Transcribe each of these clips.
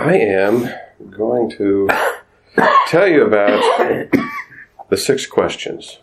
I am going to tell you about the 6 questions.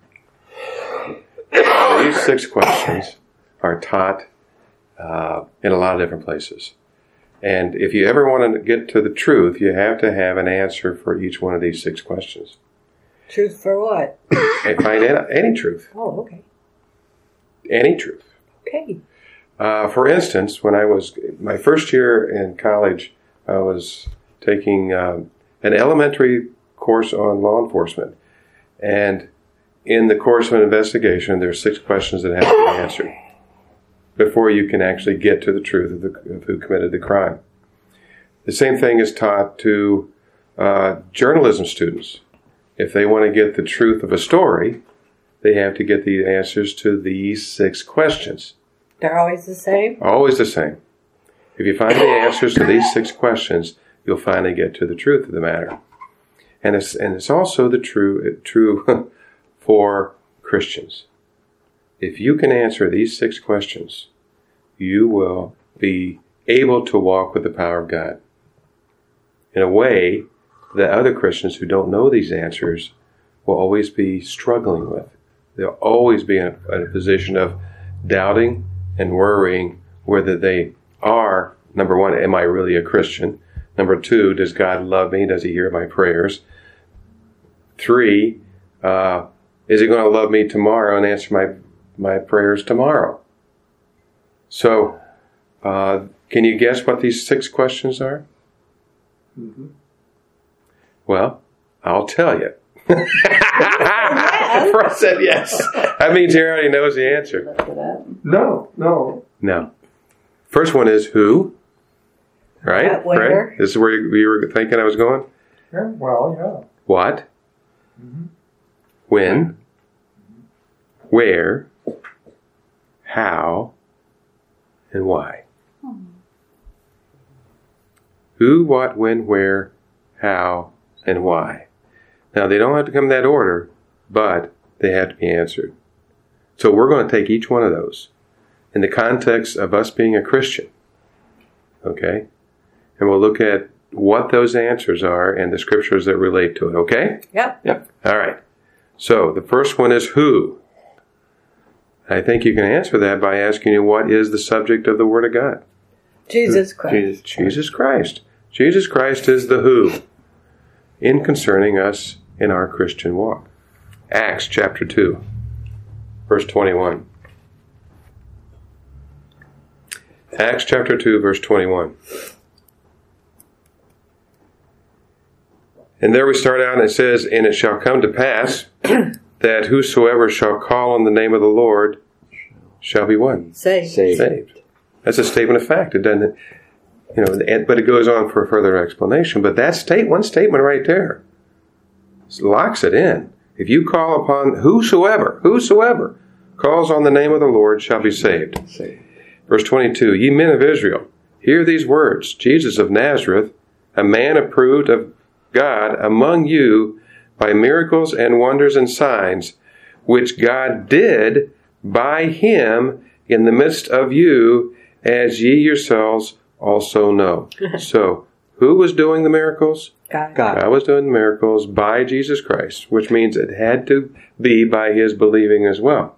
These 6 questions are taught in a lot of different places. And if you ever want to get to the truth, you have to have an answer for each one of these 6 questions. Truth for what? Find any truth. Oh, okay. Any truth. Okay. For instance, when I was my first year in college, I was taking an elementary course on law enforcement. And in the course of investigation, there are 6 questions that have to be answered before you can actually get to the truth of who committed the crime. The same thing is taught to journalism students. If they want to get the truth of a story, they have to get the answers to these 6 questions. They're always the same? Always the same. If you find the answers to these 6 questions, you'll finally get to the truth of the matter. And it's also the true for Christians. If you can answer these 6 questions, you will be able to walk with the power of God in a way that other Christians who don't know these answers will always be struggling with. They'll always be in a position of doubting and worrying whether they are, number 1, am I really a Christian? Number 2, does God love me? Does He hear my prayers? 3, is He going to love me tomorrow and answer my prayers tomorrow? So, can you guess what these 6 questions are? Mm-hmm. Well, I'll tell you. I said yes. That means he already knows the answer. No. First one is who? Right? Where? Right? This is where you were thinking I was going? Yeah, well, yeah. What? Mm-hmm. When? Where? How? And why? Who, what, when, where, how, and why. Now, they don't have to come in that order, but they have to be answered. So we're going to take each one of those in the context of us being a Christian. Okay? And we'll look at what those answers are and the scriptures that relate to it. Okay? Yep. All right. So the first one is who? I think you can answer that by asking you what is the subject of the Word of God. Jesus Christ. Jesus Christ. Jesus Christ is the who in concerning us in our Christian walk. Acts chapter 2, verse 21. Acts chapter 2, verse 21. And there we start out and it says, and it shall come to pass that whosoever shall call on the name of the Lord shall be what? Saved. That's a statement of fact. It doesn't, but it goes on for a further explanation. But that one statement right there locks it in. If you call upon whosoever calls on the name of the Lord shall be saved. Verse 22, ye men of Israel, hear these words. Jesus of Nazareth, a man approved of God among you by miracles and wonders and signs, which God did by him in the midst of you, as ye yourselves also know. So, who was doing the miracles? God was doing the miracles by Jesus Christ, which means it had to be by his believing as well.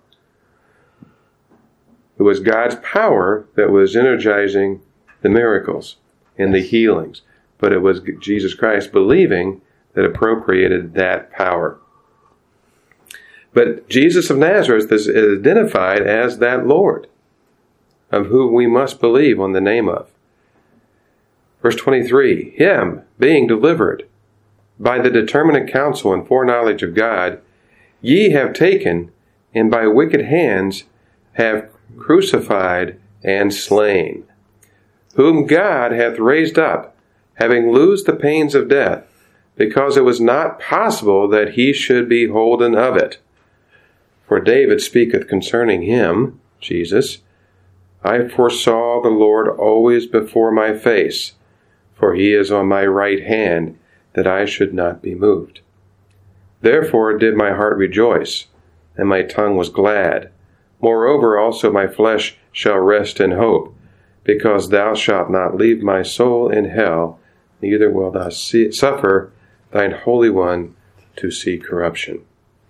It was God's power that was energizing the miracles and the healings, but it was Jesus Christ believing that appropriated that power. But Jesus of Nazareth is identified as that Lord, of whom we must believe on the name of. Verse 23, him being delivered by the determinate counsel and foreknowledge of God, ye have taken, and by wicked hands have crucified and slain, whom God hath raised up, having loosed the pains of death, because it was not possible that he should be holden of it. For David speaketh concerning him, Jesus, I foresaw the Lord always before my face, for he is on my right hand, that I should not be moved. Therefore did my heart rejoice, and my tongue was glad. Moreover also my flesh shall rest in hope, because thou shalt not leave my soul in hell, neither wilt thou suffer thine Holy One to see corruption.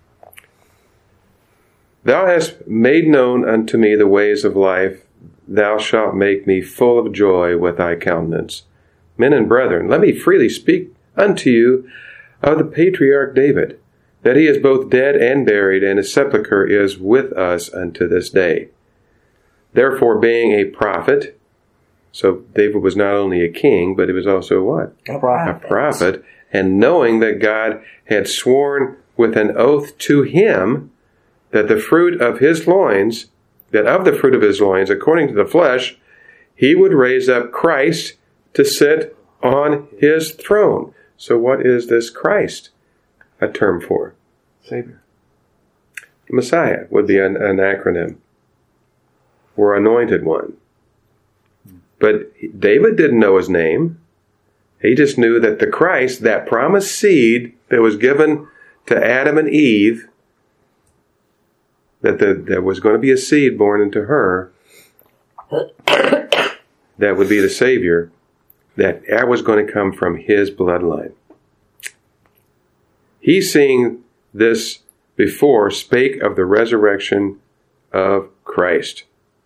Thou hast made known unto me the ways of life. Thou shalt make me full of joy with thy countenance. Men and brethren, let me freely speak unto you of the patriarch David, that he is both dead and buried, and his sepulchre is with us unto this day. Therefore, being a prophet, so David was not only a king, but he was also what? A prophet. A prophet. And knowing that God had sworn with an oath to him that the fruit of his loins, according to the flesh, he would raise up Christ to sit on his throne. So what is this Christ a term for? Savior. Messiah would be an acronym, or anointed one. But David didn't know his name. He just knew that the Christ, that promised seed that was given to Adam and Eve, that there was going to be a seed born into her that would be the Savior, that was going to come from his bloodline. He, seeing this before, spake of the resurrection of Christ,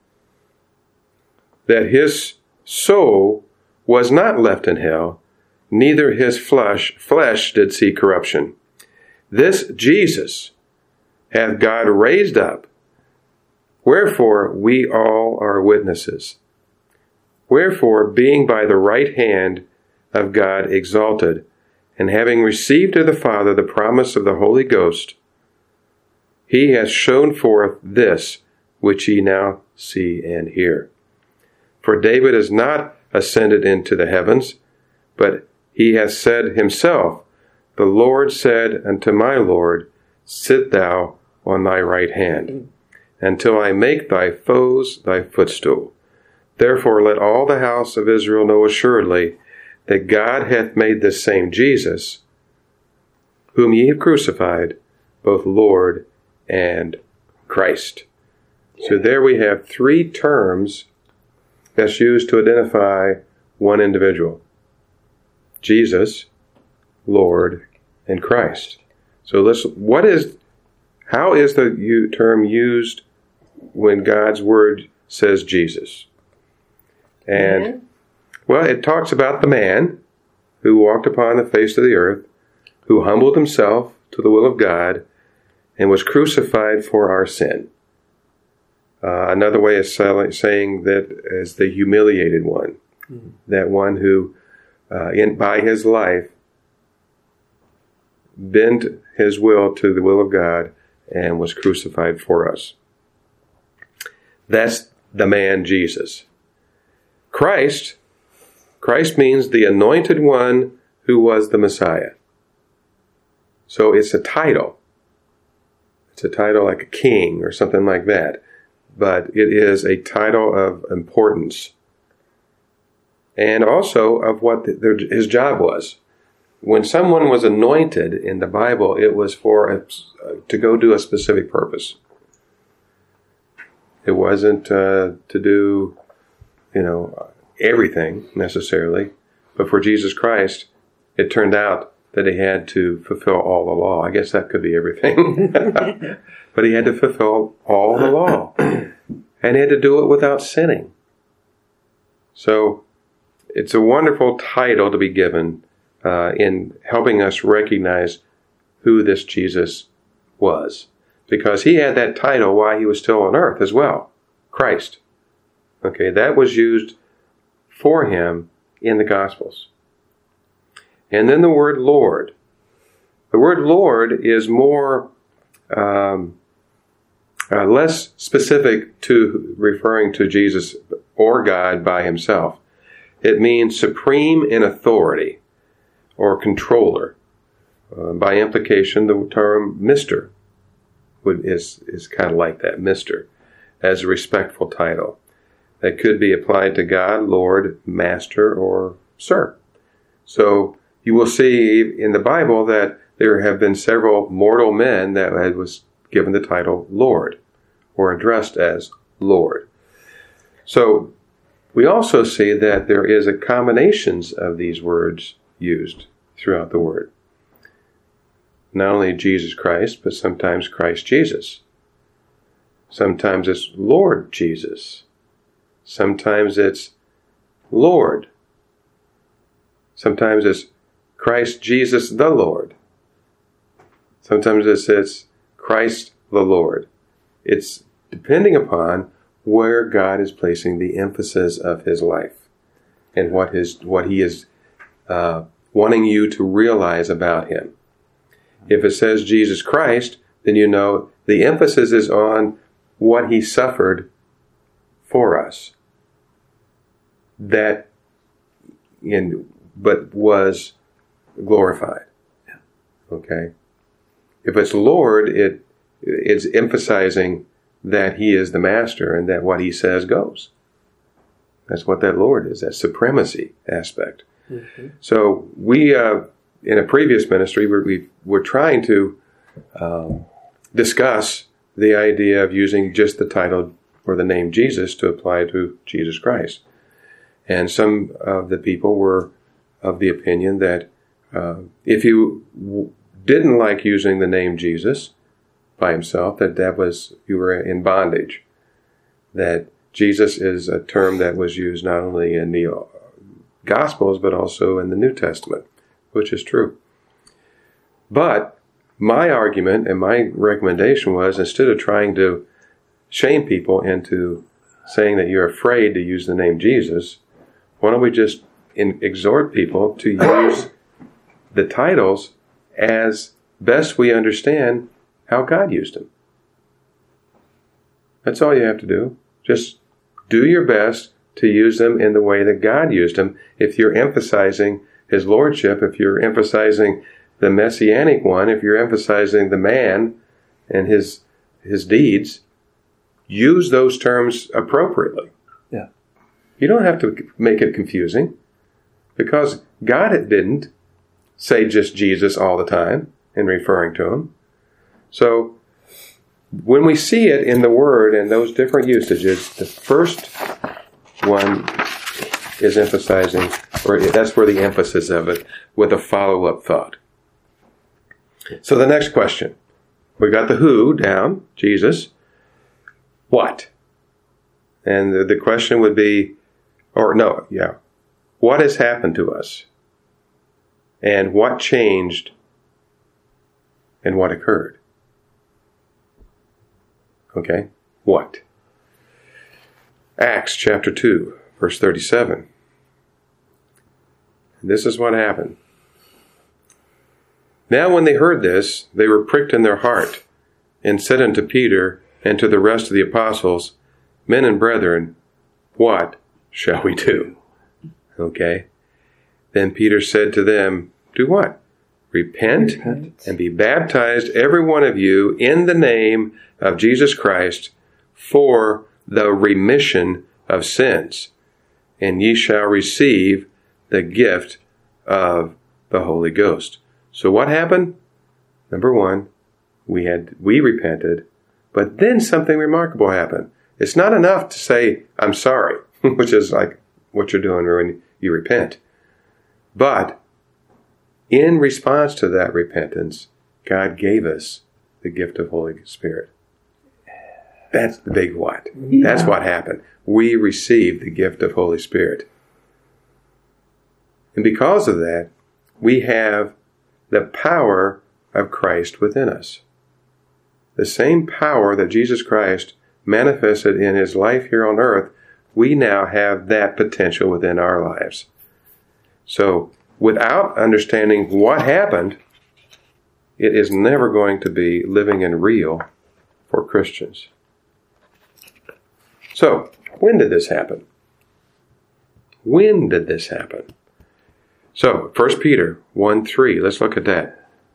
that his soul was not left in hell, neither his flesh did see corruption. This Jesus hath God raised up, wherefore we all are witnesses. Wherefore, being by the right hand of God exalted, and having received of the Father the promise of the Holy Ghost, he hath shown forth this which ye now see and hear. For David is not ascended into the heavens, but he hath said himself, The Lord said unto my Lord, Sit thou on thy right hand, until I make thy foes thy footstool. Therefore let all the house of Israel know assuredly that God hath made this same Jesus, whom ye have crucified, both Lord and Christ. So there we have three terms that's used to identify one individual: Jesus, Lord, and Christ. So how is the term used when God's word says Jesus? And, well, it talks about the man who walked upon the face of the earth, who humbled himself to the will of God, and was crucified for our sin. Another way of saying that is the humiliated one. That one who, by his life, bent his will to the will of God and was crucified for us. That's the man Jesus. Christ means the anointed one who was the Messiah. So it's a title. It's a title like a king or something like that. But it is a title of importance. And also of what his job was. When someone was anointed in the Bible, it was to go do a specific purpose. It wasn't to do, everything necessarily. But for Jesus Christ, it turned out that he had to fulfill all the law. I guess that could be everything. But he had to fulfill all the law. And he had to do it without sinning. So it's a wonderful title to be given in helping us recognize who this Jesus was. Because he had that title while he was still on earth as well. Christ. Okay, that was used for him in the Gospels. And then the word Lord. The word Lord is more, less specific to referring to Jesus or God by himself. It means supreme in authority or controller. By implication, the term Mr. is kind of like that, Mr., as a respectful title that could be applied to God, Lord, Master, or Sir. So you will see in the Bible that there have been several mortal men that was given the title Lord or addressed as Lord. So we also see that there is a combinations of these words used throughout the Word. Not only Jesus Christ, but sometimes Christ Jesus. Sometimes it's Lord Jesus. Sometimes it's Lord. Sometimes it's Christ Jesus the Lord. Sometimes it's Christ the Lord. It's depending upon where God is placing the emphasis of His life and what He is wanting you to realize about Him. If it says Jesus Christ, then you know the emphasis is on what He suffered for us. But was glorified. Okay? If it's Lord, it's emphasizing that He is the master and that what He says goes. That's what that Lord is, that supremacy aspect. Mm-hmm. So we, in a previous ministry, we were trying to discuss the idea of using just the title or the name Jesus to apply to Jesus Christ. And some of the people were of the opinion that if you didn't like using the name Jesus by Himself, that was, you were in bondage. That Jesus is a term that was used not only in the Gospels, but also in the New Testament, which is true. But my argument and my recommendation was, instead of trying to shame people into saying that you're afraid to use the name Jesus, why don't we just exhort people to use the titles as best we understand how God used them. That's all you have to do. Just do your best to use them in the way that God used them. If you're emphasizing His lordship, if you're emphasizing the messianic one, if you're emphasizing the man and his deeds, use those terms appropriately. Yeah. You don't have to make it confusing, because God didn't say just Jesus all the time in referring to Him. So when we see it in the Word and those different usages, the first one is emphasizing, or that's where the emphasis of it, with a follow-up thought. So the next question. We got the who down, Jesus. What? And the question would be, what has happened to us? And what changed? And what occurred? Okay, what? Acts chapter 2, verse 37. This is what happened. Now when they heard this, they were pricked in their heart, and said unto Peter and to the rest of the apostles, Men and brethren, what shall we do? Okay. Then Peter said to them, do what? Repent and be baptized, every one of you, in the name of Jesus Christ, for the remission of sins, and ye shall receive the gift of the Holy Ghost. So what happened? Number one, we repented, but then something remarkable happened. It's not enough to say, I'm sorry, which is like what you're doing when you repent. But in response to that repentance, God gave us the gift of Holy Spirit. That's the big what. Yeah. That's what happened. We received the gift of Holy Spirit. And because of that, we have the power of Christ within us. The same power that Jesus Christ manifested in His life here on earth, we now have that potential within our lives. So, without understanding what happened, it is never going to be living and real for Christians. So, when did this happen? When did this happen? So, 1 Peter 1:3, let's look at that.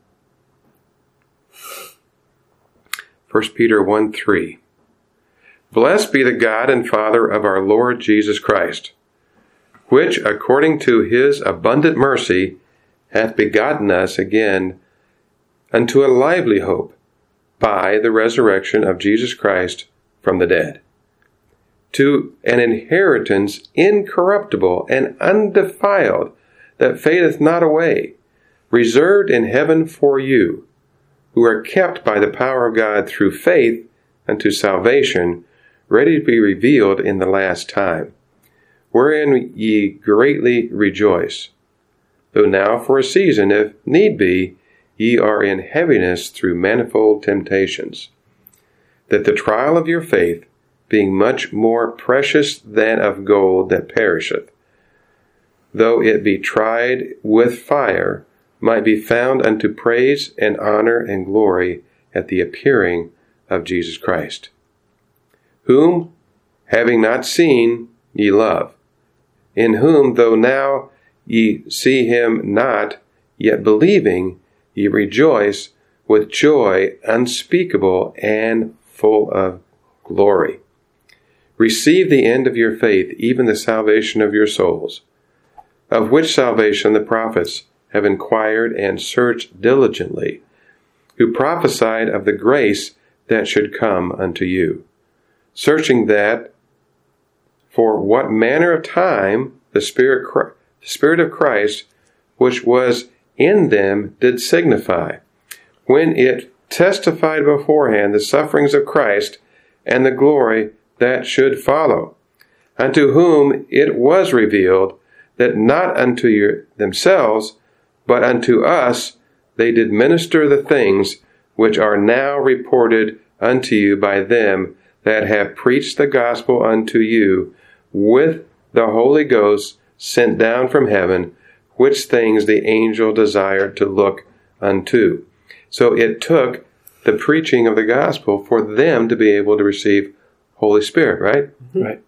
1 Peter 1:3. Blessed be the God and Father of our Lord Jesus Christ, which according to His abundant mercy hath begotten us again unto a lively hope by the resurrection of Jesus Christ from the dead, to an inheritance incorruptible and undefiled, that fadeth not away, reserved in heaven for you, who are kept by the power of God through faith unto salvation, ready to be revealed in the last time, wherein ye greatly rejoice. Though now for a season, if need be, ye are in heaviness through manifold temptations, that the trial of your faith, being much more precious than of gold that perisheth, though it be tried with fire, might be found unto praise and honor and glory at the appearing of Jesus Christ, whom, having not seen, ye love, in whom, though now ye see him not, yet believing, ye rejoice with joy unspeakable and full of glory. Receive the end of your faith, even the salvation of your souls, of which salvation the prophets have inquired and searched diligently, who prophesied of the grace that should come unto you, searching that for what manner of time the Spirit of Christ, which was in them, did signify, when it testified beforehand the sufferings of Christ and the glory that should follow, unto whom it was revealed that not unto themselves, but unto us they did minister the things which are now reported unto you by them that have preached the gospel unto you with the Holy Ghost sent down from heaven, which things the angel desired to look unto. So it took the preaching of the gospel for them to be able to receive Holy Spirit, right? Right.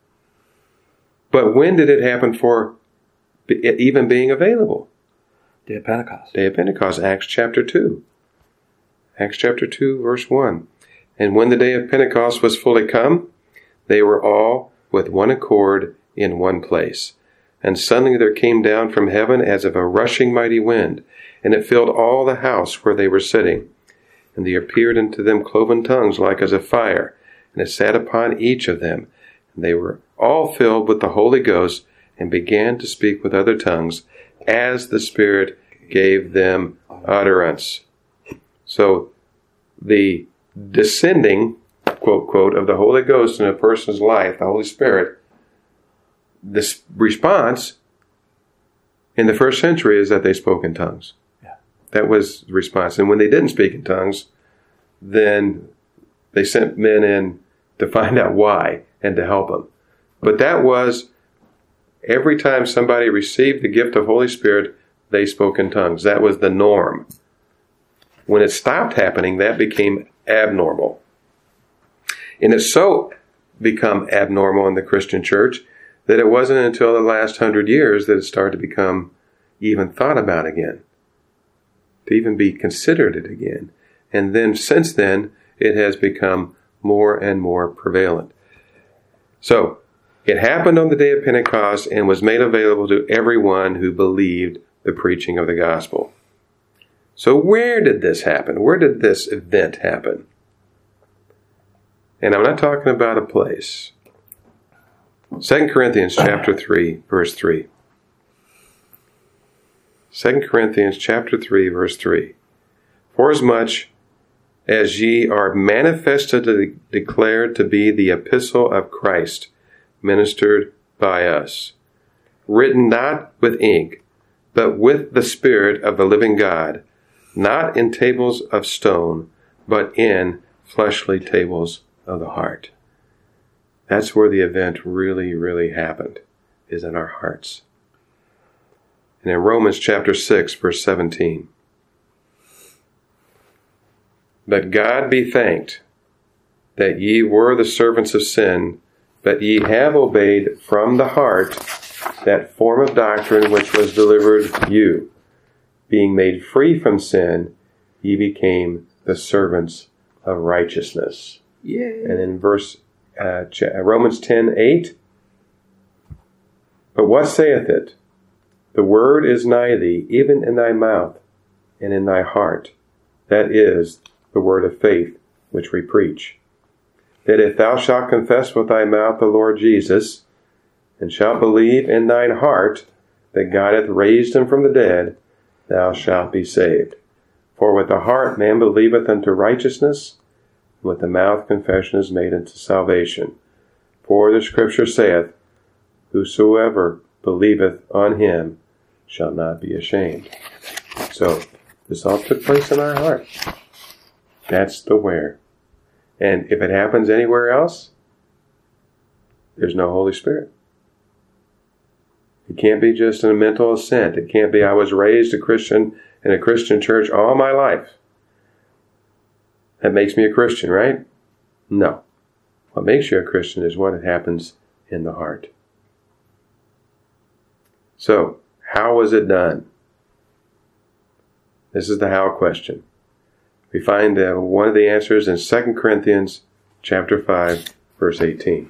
But when did it happen for it even being available? Day of Pentecost. Day of Pentecost, Acts chapter 2. Acts chapter 2, verse 1. And when the day of Pentecost was fully come, they were all with one accord in one place. And suddenly there came down from heaven as of a rushing mighty wind, and it filled all the house where they were sitting. And there appeared unto them cloven tongues like as of fire, and it sat upon each of them. And they were all filled with the Holy Ghost, and began to speak with other tongues, as the Spirit gave them utterance. So the descending, quote, quote, of the Holy Ghost in a person's life, the Holy Spirit, this response in the first century is that they spoke in tongues. Yeah. That was the response. And when they didn't speak in tongues, then they sent men in to find out why and to help them. But that was every time somebody received the gift of Holy Spirit, they spoke in tongues. That was the norm. When it stopped happening, that became abnormal. And it's so become abnormal in the Christian church that it wasn't until the last 100 years that it started to become even thought about again, to even be considered it again. And then since then, it has become more and more prevalent. So, it happened on the day of Pentecost and was made available to everyone who believed the preaching of the gospel. So where did this happen? Where did this event happen? And I'm not talking about a place. 2 Corinthians chapter 3, verse 3. 2 Corinthians chapter 3, verse 3. Forasmuch as ye are manifestly declared to be the epistle of Christ, ministered by us, written not with ink, but with the Spirit of the living God, not in tables of stone, but in fleshly tables of the heart. That's where the event really, really happened, is in our hearts. And in Romans chapter 6, verse 17, but God be thanked that ye were the servants of sin, but ye have obeyed from the heart that form of doctrine which was delivered you. Being made free from sin, ye became the servants of righteousness. Yeah. And in Romans 10:8, but what saith it? The word is nigh thee, even in thy mouth and in thy heart. That is the word of faith which we preach. that if thou shalt confess with thy mouth the Lord Jesus, and shalt believe in thine heart that God hath raised him from the dead, thou shalt be saved. For with the heart man believeth unto righteousness, and with the mouth confession is made unto salvation. For the Scripture saith, whosoever believeth on him shall not be ashamed. So, this all took place in our heart. That's the where. And if it happens anywhere else, there's no Holy Spirit. It can't be just a mental assent. It can't be, I was raised a Christian in a Christian church all my life. That makes me a Christian, right? No. What makes you a Christian is what happens in the heart. So, how was it done? This is the how question. We find one of the answers in 2 Corinthians chapter 5, verse 18.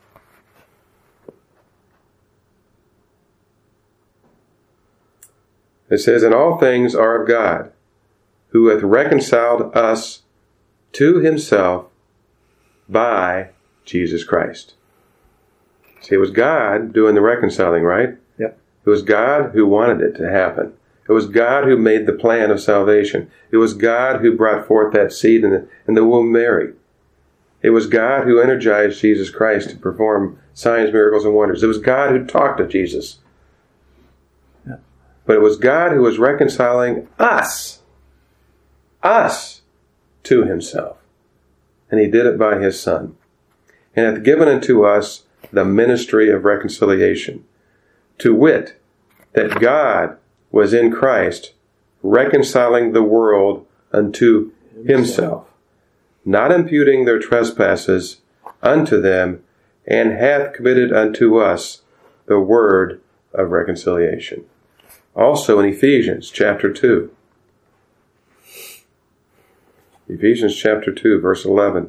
It says, and all things are of God, who hath reconciled us to himself by Jesus Christ. See, it was God doing the reconciling, right? Yep. It was God who wanted it to happen. It was God who made the plan of salvation. It was God who brought forth that seed in the womb of Mary. It was God who energized Jesus Christ to perform signs, miracles, and wonders. It was God who talked to Jesus. Yep. But it was God who was reconciling us to himself. And he did it by his Son. And hath given unto us the ministry of reconciliation, to wit, that God was in Christ, reconciling the world unto himself, not imputing their trespasses unto them, and hath committed unto us the word of reconciliation. Also in Ephesians chapter 2. Ephesians chapter 2, verse 11.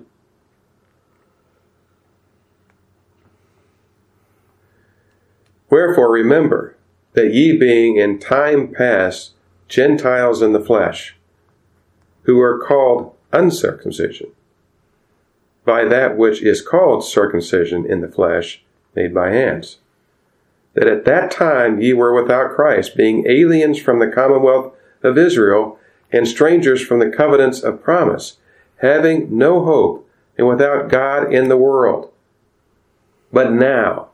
Wherefore remember that ye being in time past Gentiles in the flesh, who are called uncircumcision, by that which is called circumcision in the flesh, made by hands, that at that time ye were without Christ, being aliens from the commonwealth of Israel, and strangers from the covenants of promise, having no hope, and without God in the world. But now,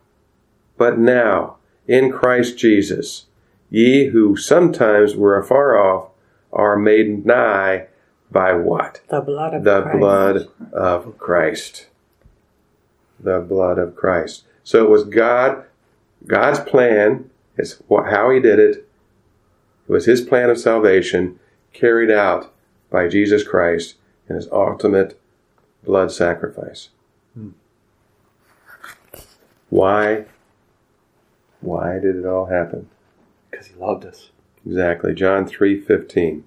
in Christ Jesus, ye who sometimes were afar off are made nigh by what? The blood of the Christ. Blood of Christ. The blood of Christ. So it was God's plan, is how he did it. It was his plan of salvation carried out by Jesus Christ in his ultimate blood sacrifice. Why? Why did it all happen? Because he loved us. Exactly. John 3:15.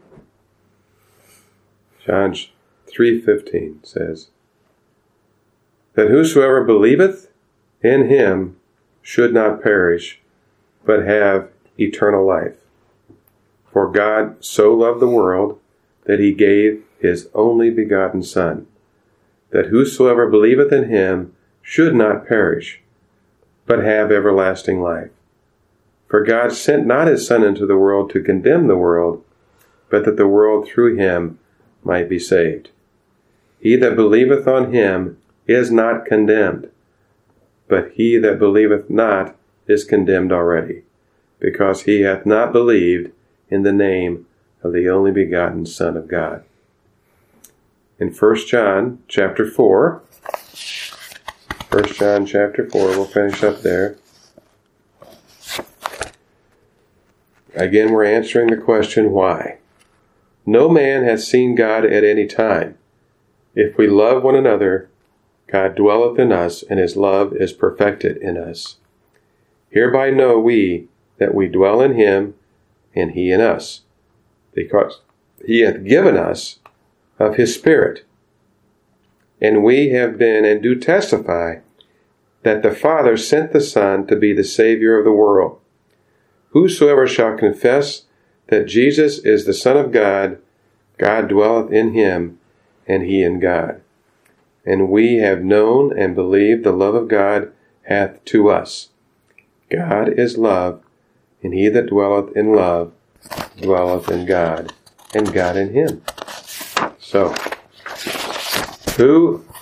John 3:15 says, that whosoever believeth in him should not perish, but have eternal life. For God so loved the world that he gave his only begotten Son, that whosoever believeth in him should not perish, but have everlasting life. For God sent not his Son into the world to condemn the world, but that the world through him might be saved. He that believeth on him is not condemned, but he that believeth not is condemned already, because he hath not believed in the name of the only begotten Son of God. In 1 John chapter 4, 1 John chapter 4, we'll finish up there. Again, we're answering the question, why? No man hath seen God at any time. If we love one another, God dwelleth in us, and his love is perfected in us. Hereby know we that we dwell in him, and he in us, because he hath given us of his Spirit. And we have been and do testify that the Father sent the Son to be the Savior of the world. Whosoever shall confess that Jesus is the Son of God, God dwelleth in him, and he in God. and we have known and believed the love of God hath to us. God is love, and he that dwelleth in love dwelleth in God, and God in him. So, who?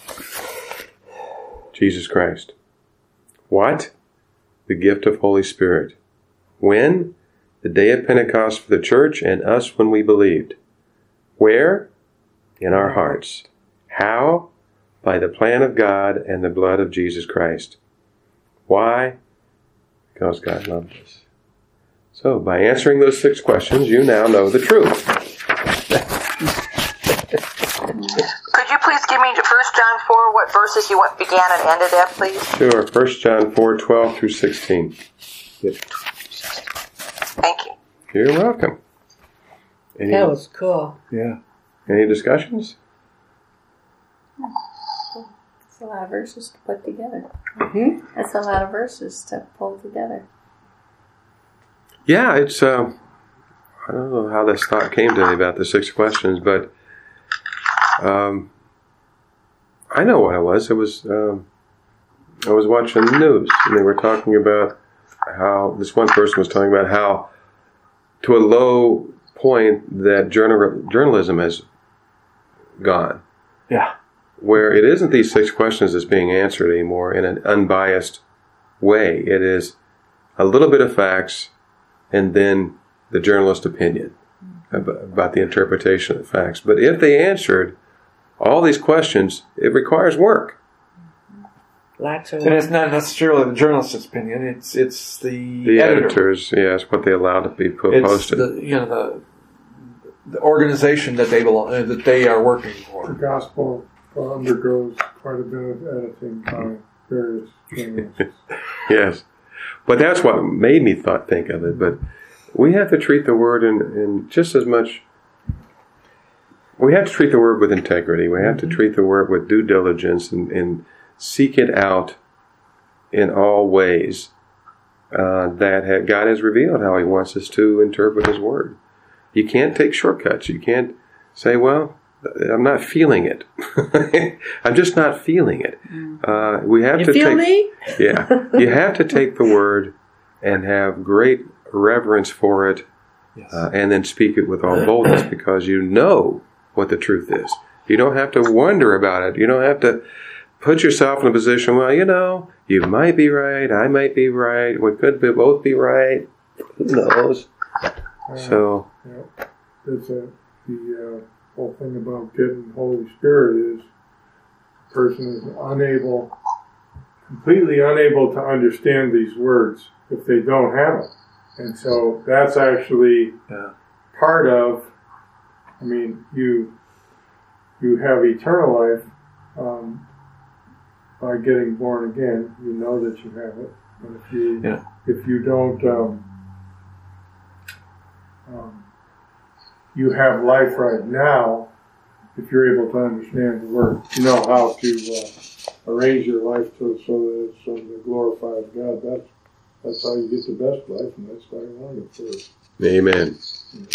Jesus Christ. What? The gift of Holy Spirit. When? The day of Pentecost for the church and us when we believed. Where? In our hearts. How? By the plan of God and the blood of Jesus Christ. Why? Because God loved us. So, by answering those 6 questions, you now know the truth. Could you please give me 1 John 4, what verses you began and ended at, please? Sure. 1 John 4, 12 through 16. Yep. Thank you. You're welcome. That was cool. Yeah. Any discussions? That's a lot of verses to put together. Mm-hmm. That's a lot of verses to pull together. Yeah, it's, I don't know how this thought came to me about the 6 questions, but I know what it was. It was, I was watching the news, and they were talking about how, this one person was talking about how, to a low point, that journalism has gone. Yeah. Where it isn't these 6 questions that's being answered anymore in an unbiased way. It is a little bit of facts and then the journalist opinion about the interpretation of the facts. But if they answered all these questions, it requires work. Lots of And it's not necessarily the journalist's opinion. It's the editor. Editors, yes, what they allow to be It's posted. the organization that they belong, that they are working The for. gospel undergoes quite a bit of editing by various journalists. Yes. But that's what made me think of it. But we have to treat the word in just as much. We have to treat the word with integrity. We have to treat the word with due diligence and seek it out in all ways that God has revealed how he wants us to interpret his word. You can't take shortcuts. You can't say, well, I'm not feeling it. I'm just not feeling it. We have You to feel take, me? Yeah, you have to take the word and have great reverence for it, Yes. and then speak it with all boldness because you know what the truth is. You don't have to wonder about it. You don't have to put yourself in a position, well, you might be right, I might be right, we could both be right. Who knows? So, Yeah. The whole thing about getting the Holy Spirit is the person is completely unable to understand these words if they don't have it. And so that's actually part of, you have eternal life by getting born again. You know that you have it. And if you don't, you have life right now. If you're able to understand the word, you know how to arrange your life so that it's something that glorifies God. That's how you get the best life, and that's how you want it for. amen.